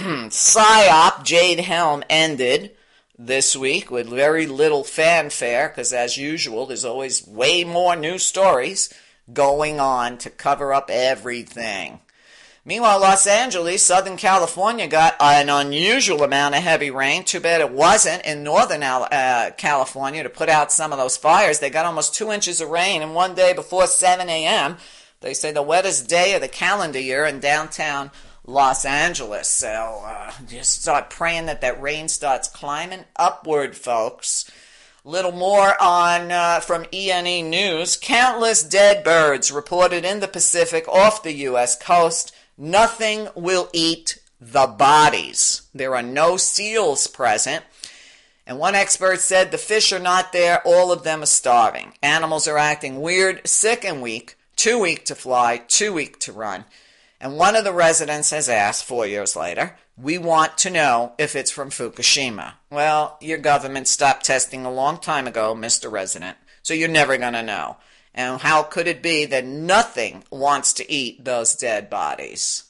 PSYOP Jade Helm ended this week with very little fanfare, because as usual, there's always way more news stories going on to cover up everything. Meanwhile, Los Angeles, Southern California, got an unusual amount of heavy rain. Too bad it wasn't in Northern California to put out some of those fires. They got almost 2 inches of rain in one day before 7 a.m. They say the wettest day of the calendar year in downtown Los Angeles. So just start praying that rain starts climbing upward, folks. A little more on from ENE News. Countless dead birds reported in the Pacific off the U.S. coast. Nothing will eat the bodies. There are no seals present. And one expert said the fish are not there. All of them are starving. Animals are acting weird, sick and weak, too weak to fly, too weak to run. And one of the residents has asked 4 years later, we want to know if it's from Fukushima. Well, your government stopped testing a long time ago, Mr. Resident, so you're never going to know. And how could it be that nothing wants to eat those dead bodies?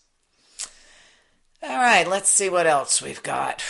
All right, let's see what else we've got.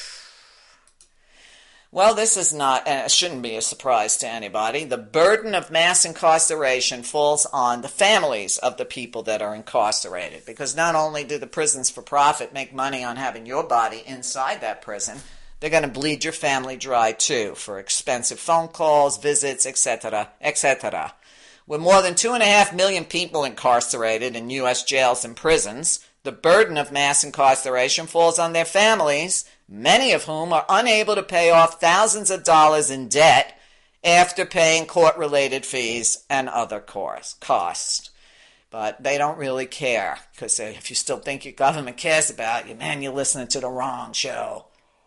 Well, this is shouldn't be a surprise to anybody. The burden of mass incarceration falls on the families of the people that are incarcerated, because not only do the prisons for profit make money on having your body inside that prison, they're going to bleed your family dry too for expensive phone calls, visits, etc., etc. With more than 2.5 million people incarcerated in U.S. jails and prisons, the burden of mass incarceration falls on their families, many of whom are unable to pay off thousands of dollars in debt after paying court-related fees and other costs. But they don't really care, because if you still think your government cares about you, man, you're listening to the wrong show.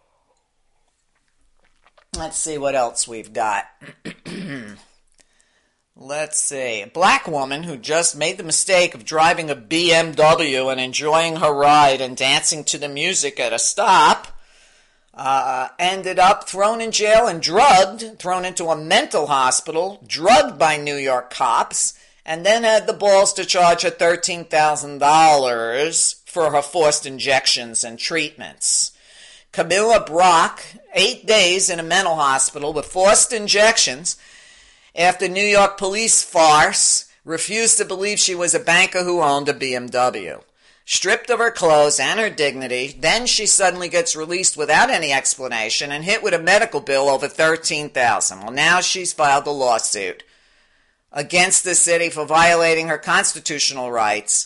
Let's see what else we've got. Let's see. A black woman who just made the mistake of driving a BMW and enjoying her ride and dancing to the music at a stop ended up thrown in jail and drugged, thrown into a mental hospital, drugged by New York cops, and then had the balls to charge her $13,000 for her forced injections and treatments. Camilla Brock, 8 days in a mental hospital with forced injections after New York police farce refused to believe she was a banker who owned a BMW. Stripped of her clothes and her dignity, then she suddenly gets released without any explanation and hit with a medical bill over $13,000. Well, now she's filed a lawsuit against the city for violating her constitutional rights,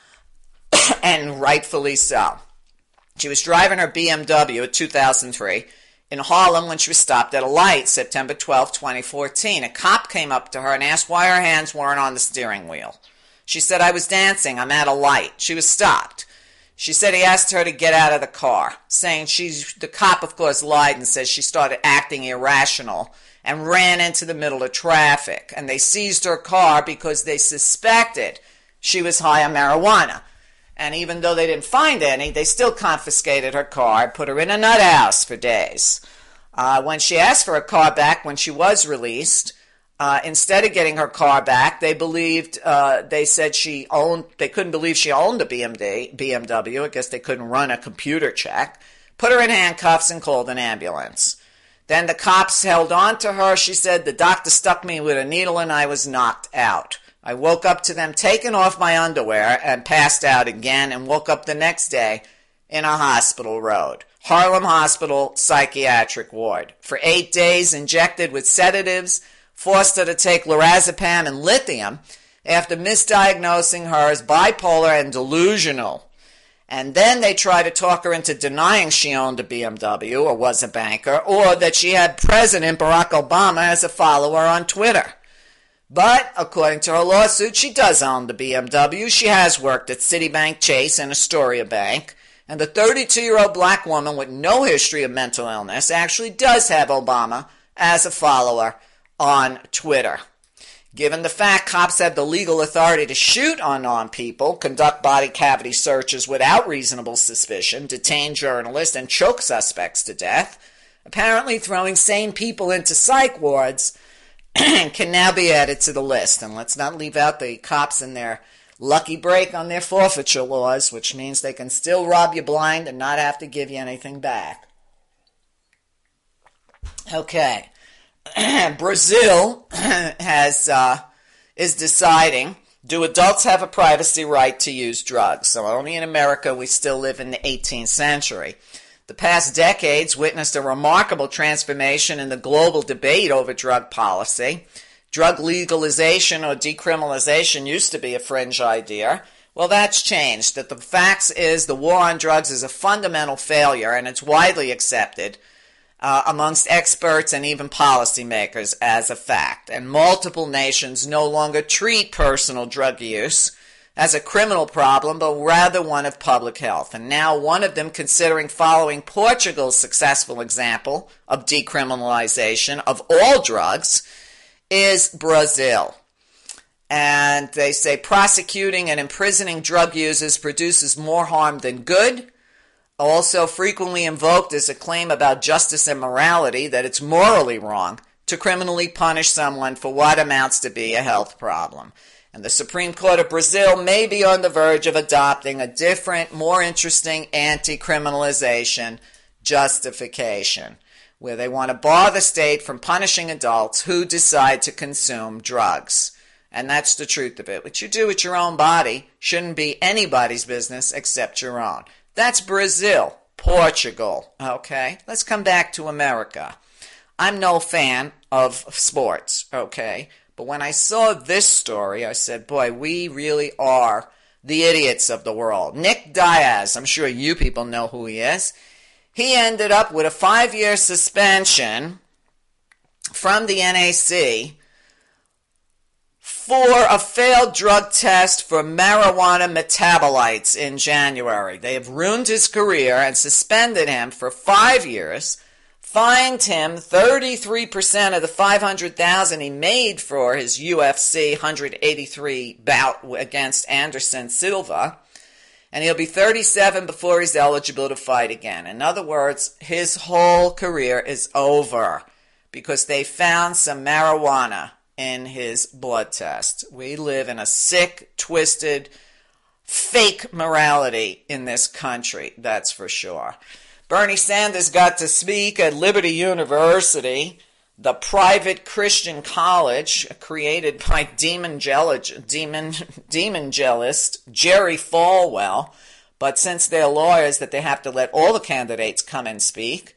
and rightfully so. She was driving her BMW, a 2003, in Harlem when she was stopped at a light, September 12, 2014. A cop came up to her and asked why her hands weren't on the steering wheel. She said, "I was dancing. I'm at a light." She was stopped. She said he asked her to get out of the car, saying the cop, of course, lied and says she started acting irrational and ran into the middle of traffic. And they seized her car because they suspected she was high on marijuana. And even though they didn't find any, they still confiscated her car and put her in a nut house for days. When she asked for her car back when she was released, instead of getting her car back, they couldn't believe she owned a BMW. I guess they couldn't run a computer check. Put her in handcuffs and called an ambulance. Then the cops held on to her. She said, "The doctor stuck me with a needle and I was knocked out. I woke up to them taking off my underwear and passed out again, and woke up the next day in a hospital road. Harlem Hospital Psychiatric Ward. For 8 days, injected with sedatives, forced her to take lorazepam and lithium after misdiagnosing her as bipolar and delusional. And then they tried to talk her into denying she owned a BMW or was a banker, or that she had President Barack Obama as a follower on Twitter. But, according to her lawsuit, she does own the BMW. She has worked at Citibank, Chase, and Astoria Bank. And the 32-year-old black woman with no history of mental illness actually does have Obama as a follower on Twitter. Given the fact cops have the legal authority to shoot unarmed people, conduct body cavity searches without reasonable suspicion, detain journalists, and choke suspects to death, apparently throwing sane people into psych wards can now be added to the list. And let's not leave out the cops and their lucky break on their forfeiture laws, which means they can still rob you blind and not have to give you anything back. Okay. Brazil is deciding, do adults have a privacy right to use drugs? So only in America we still live in the 18th century. The past decades witnessed a remarkable transformation in the global debate over drug policy. Drug legalization or decriminalization used to be a fringe idea. Well, that's changed. That the facts is the war on drugs is a fundamental failure, and it's widely accepted amongst experts and even policymakers as a fact. And multiple nations no longer treat personal drug use as a criminal problem, but rather one of public health. And now one of them considering following Portugal's successful example of decriminalization of all drugs is Brazil. And they say prosecuting and imprisoning drug users produces more harm than good. Also frequently invoked is a claim about justice and morality, that it's morally wrong to criminally punish someone for what amounts to be a health problem. And the Supreme Court of Brazil may be on the verge of adopting a different, more interesting anti-criminalization justification, where they want to bar the state from punishing adults who decide to consume drugs. And that's the truth of it. What you do with your own body shouldn't be anybody's business except your own. That's Brazil, Portugal, okay? Let's come back to America. I'm no fan of sports, okay? But when I saw this story, I said, boy, we really are the idiots of the world. Nick Diaz, I'm sure you people know who he is. He ended up with a 5-year suspension from the NAC for a failed drug test for marijuana metabolites in January. They have ruined his career and suspended him for 5 years, fined him 33% of the $500,000 he made for his UFC 183 bout against Anderson Silva, and he'll be 37 before he's eligible to fight again. In other words, his whole career is over because they found some marijuana in his blood test. We live in a sick, twisted, fake morality in this country, that's for sure. Bernie Sanders got to speak at Liberty University the private Christian college created by demon jealist Jerry Falwell. But since they're lawyers that they have to let all the candidates come and speak,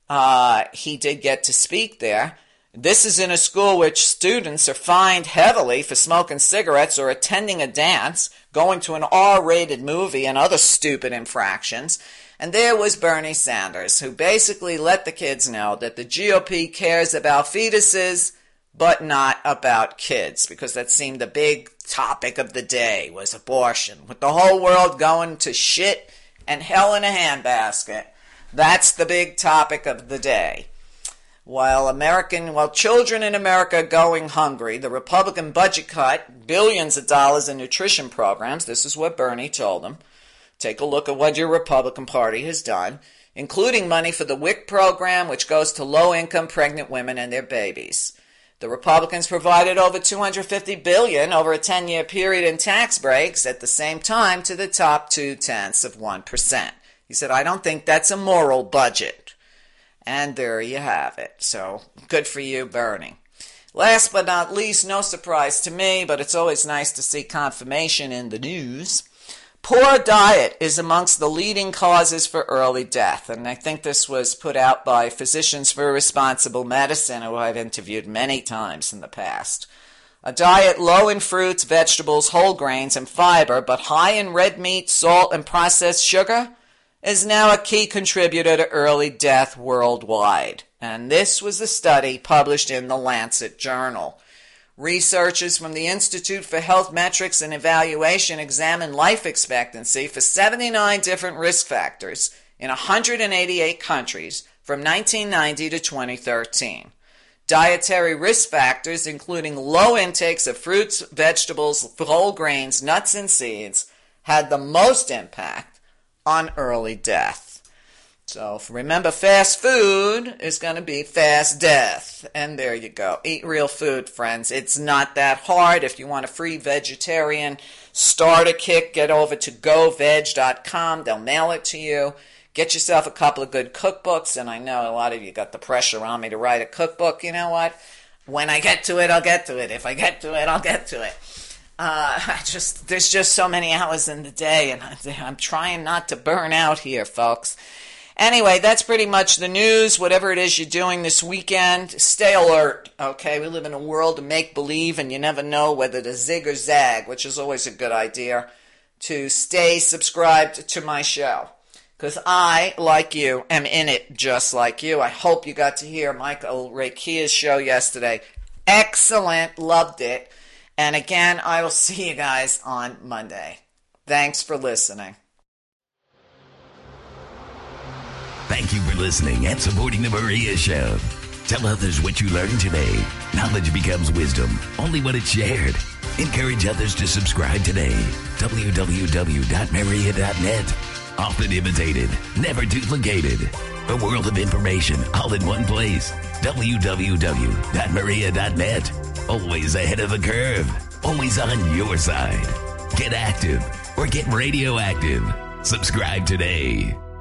he did get to speak there. This is in a school which students are fined heavily for smoking cigarettes or attending a dance, going to an R-rated movie and other stupid infractions. And there was Bernie Sanders, who basically let the kids know that the GOP cares about fetuses, but not about kids, because that seemed the big topic of the day was abortion. With the whole world going to shit and hell in a handbasket, that's the big topic of the day. While children in America are going hungry, the Republican budget cut billions of dollars in nutrition programs. This is what Bernie told them. Take a look at what your Republican Party has done, including money for the WIC program, which goes to low-income pregnant women and their babies. The Republicans provided over $250 billion over a 10-year period in tax breaks at the same time to the top 0.2%. He said, I don't think that's a moral budget. And there you have it. So good for you, Bernie. Last but not least, no surprise to me, but it's always nice to see confirmation in the news. Poor diet is amongst the leading causes for early death, and I think this was put out by Physicians for Responsible Medicine, who I've interviewed many times in the past. A diet low in fruits, vegetables, whole grains, and fiber, but high in red meat, salt, and processed sugar, is now a key contributor to early death worldwide. And this was a study published in the Lancet Journal. Researchers from the Institute for Health Metrics and Evaluation examined life expectancy for 79 different risk factors in 188 countries from 1990 to 2013. Dietary risk factors, including low intakes of fruits, vegetables, whole grains, nuts, and seeds, had the most impact on early death. So remember, fast food is going to be fast death. And there you go. Eat real food, friends. It's not that hard. If you want a free vegetarian starter kit, get over to goveg.com. They'll mail it to you. Get yourself a couple of good cookbooks. And I know a lot of you got the pressure on me to write a cookbook. You know what? When I get to it, I'll get to it. If I get to it, I'll get to it. There's just so many hours in the day, and I'm trying not to burn out here, folks. Anyway, that's pretty much the news. Whatever it is you're doing this weekend, stay alert, okay? We live in a world of make-believe, and you never know whether to zig or zag, which is always a good idea, to stay subscribed to my show. Because I, like you, am in it just like you. I hope you got to hear Michael Rakia's show yesterday. Excellent. Loved it. And again, I will see you guys on Monday. Thanks for listening. Thank you for listening and supporting The Maria Show. Tell others what you learned today. Knowledge becomes wisdom only when it's shared. Encourage others to subscribe today. www.maria.net. Often imitated, never duplicated. A world of information all in one place. www.maria.net. Always ahead of the curve. Always on your side. Get active or get radioactive. Subscribe today.